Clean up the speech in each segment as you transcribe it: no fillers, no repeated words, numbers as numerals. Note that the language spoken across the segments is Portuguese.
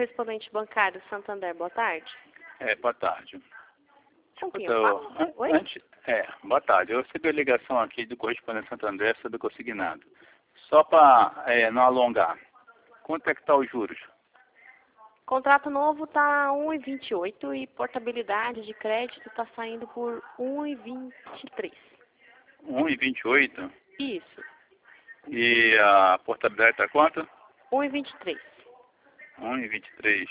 correspondente bancário Santander, boa tarde. Boa tarde. Com quem eu falo? Oi? Boa tarde. Eu recebi a ligação aqui do correspondente Santander sobre o consignado. Só para não alongar, quanto é que está os juros? Contrato novo está 1,28 e portabilidade de crédito está saindo por 1,23. 1,28? Isso. E a portabilidade está quanto? 1,23. 1,23.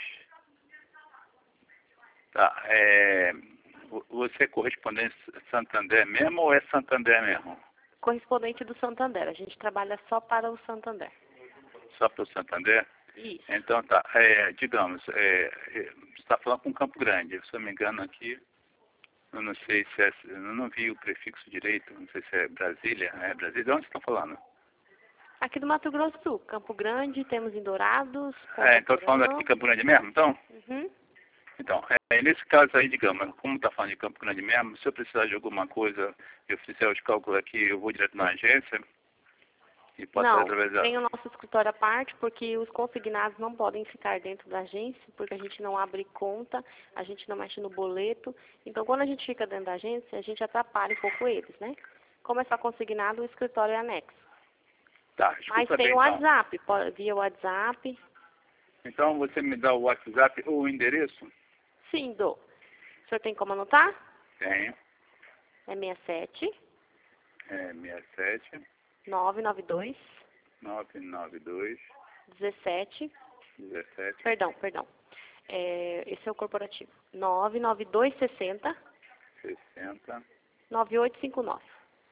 Tá. Você é correspondente Santander mesmo ou é Santander mesmo? Correspondente do Santander. A gente trabalha só para o Santander. Só para o Santander? Isso. Então tá. Digamos, você está falando com Campo Grande. Se eu não me engano aqui, eu não sei se é. Eu não vi o prefixo direito. Não sei se é Brasília. É Brasília? De onde você está falando? Aqui do Mato Grosso do Sul. Campo Grande, temos em Dourados. Então falando aqui de Campo Grande mesmo, então? Uhum. Então, nesse caso aí, digamos, como está falando de Campo Grande mesmo, se eu precisar de alguma coisa, eu fizer os cálculos aqui, eu vou direto na agência e posso Não, através da... tem o nosso escritório à parte, porque os consignados não podem ficar dentro da agência, porque a gente não abre conta, a gente não mexe no boleto. Então, quando a gente fica dentro da agência, a gente atrapalha um pouco eles, né? Como é só consignado, o escritório é anexo. Tá, Mas escuta tem bem, o então. WhatsApp, via WhatsApp. Então, você me dá o WhatsApp ou o endereço? Sim, dou. O senhor tem como anotar? Tenho. É 67 67 992 992 17. 17 Perdão. Esse é o corporativo. 99260 60 9859.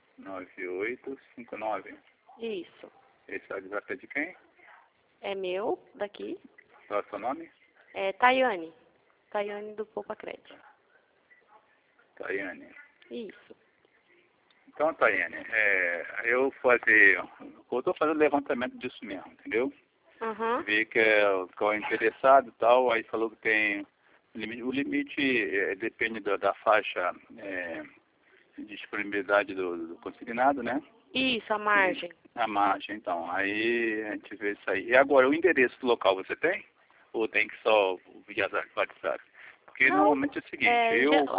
9859. Isso. Esse WhatsApp é de quem? É meu, daqui. Qual é o seu nome? É Tayane. Tayane do Poupa Crédito. Tayane. Isso. Então, Tayane, eu estou fazendo levantamento disso mesmo, entendeu? Uhum. Vi que ficou interessado e tal, aí falou que tem o limite depende da faixa de disponibilidade do consignado, né? Isso, a margem. A margem, então. Aí a gente vê isso aí. E agora, o endereço do local você tem? Ou tem que só via WhatsApp? Porque Não, normalmente é o seguinte,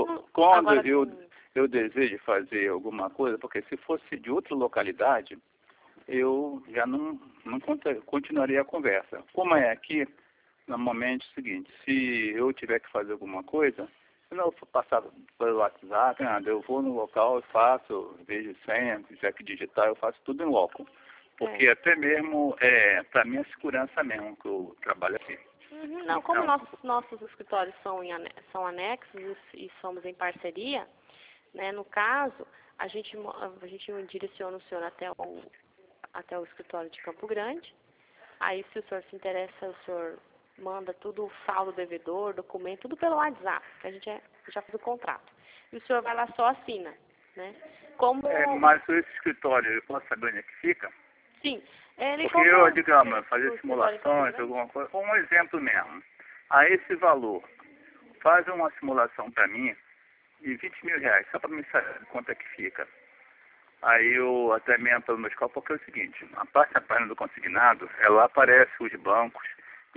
eu desejo fazer alguma coisa, porque se fosse de outra localidade, eu já não continuaria a conversa. Como é aqui, normalmente é o seguinte, se eu tiver que fazer alguma coisa, se não for passar pelo WhatsApp, nada, eu vou no local, eu faço, vejo senha, se tiver que digitar, eu faço tudo em loco. Porque até mesmo, para minha segurança mesmo, que eu trabalho aqui. Uhum. Não, como nossos escritórios são anexos e somos em parceria, né? No caso, a gente direciona o senhor até o escritório de Campo Grande. Aí, se o senhor se interessa, o senhor manda tudo, o saldo devedor, documento, tudo pelo WhatsApp, que a gente já fez o contrato. E o senhor vai lá só assina, né? Mas esse escritório, eu posso saber onde é que fica? Sim. Porque eu, digamos, fazer simulações, alguma coisa, um exemplo mesmo. A esse valor, faz uma simulação para mim de 20 mil reais, só para me saber quanto é que fica. Aí eu até mesmo pelo meu escopo, porque é o seguinte, a página do consignado, ela aparece os bancos e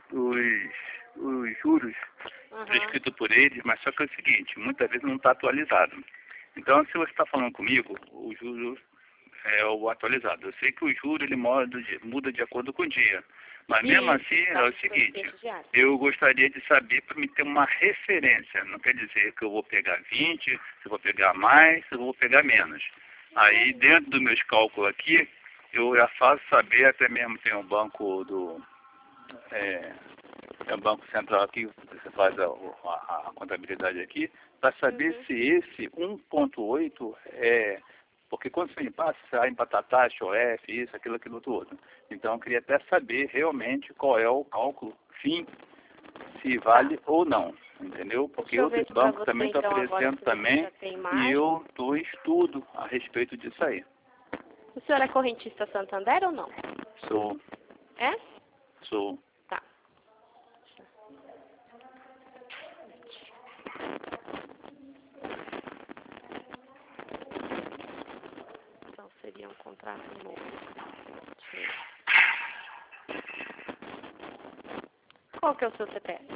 os juros prescritos por eles, mas só que é o seguinte, muitas vezes não está atualizado. Então, se você está falando comigo, o juro é o atualizado. Eu sei que o juro ele muda de acordo com o dia. Mas mesmo assim, é o seguinte, eu gostaria de saber para me ter uma referência. Não quer dizer que eu vou pegar 20, se eu vou pegar mais, se eu vou pegar menos. Aí, dentro dos meus cálculos aqui, eu já faço saber, até mesmo tem um banco tem um banco central aqui, você faz a contabilidade aqui, para saber se esse 1,8 porque quando você empata, você vai empatar taxa, OF, isso, aquilo outro. Então, eu queria até saber realmente qual é o cálculo fim, se vale ou não, entendeu? Porque outros bancos também estão oferecendo também, e eu estou em estudo a respeito disso aí. O senhor é correntista Santander ou não? Sou. É? Sou. Tá. Então, seria um contrato novo. Qual que é o seu CPF?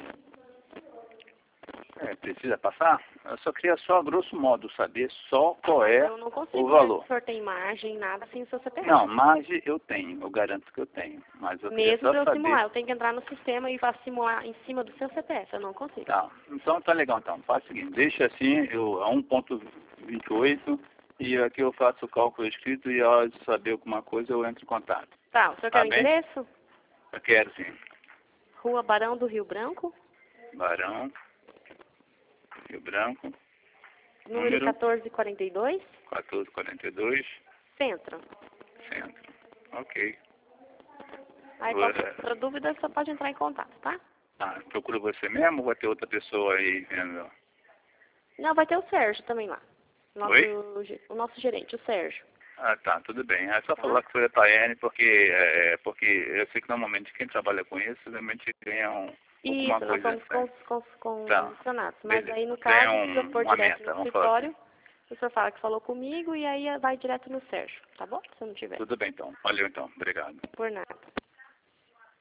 Precisa passar? Eu só queria só, grosso modo, saber só qual é Eu não consigo o valor. ver se o senhor tem margem, nada sem o seu CPF. Não, margem eu tenho, eu garanto que eu tenho. Mas eu queria Mesmo só para eu saber... simular, eu tenho que entrar no sistema e faço simular em cima do seu CPF, eu não consigo. Tá, então tá legal então. Faz o seguinte, deixa assim, eu a 1.28 e aqui eu faço o cálculo escrito e a hora de saber alguma coisa eu entro em contato. Tá, o senhor Tá quer o bem? endereço? Eu quero sim. Rua Barão do Rio Branco, Barão, Rio Branco, número 1442, 1442, Centro. Centro. Ok. Aí qualquer outra dúvida, você pode entrar em contato, tá? Ah, procura você mesmo ou vai ter outra pessoa aí vendo? Não, vai ter o Sérgio também lá. Oi? O nosso gerente, o Sérgio. Ah, tá, tudo bem. É só Tá? falar que foi a Tayane, porque eu sei que normalmente quem trabalha com isso, realmente ganha alguma Isso, nós coisa somos assim. condicionados. Mas Beleza. aí, no Ganha caso, se eu for uma direto meta, no vamos falar assim. escritório, o senhor fala que falou comigo e aí vai direto no Sérgio, tá bom? Se eu não tiver. Tudo bem então. Valeu então. Obrigado. Por nada.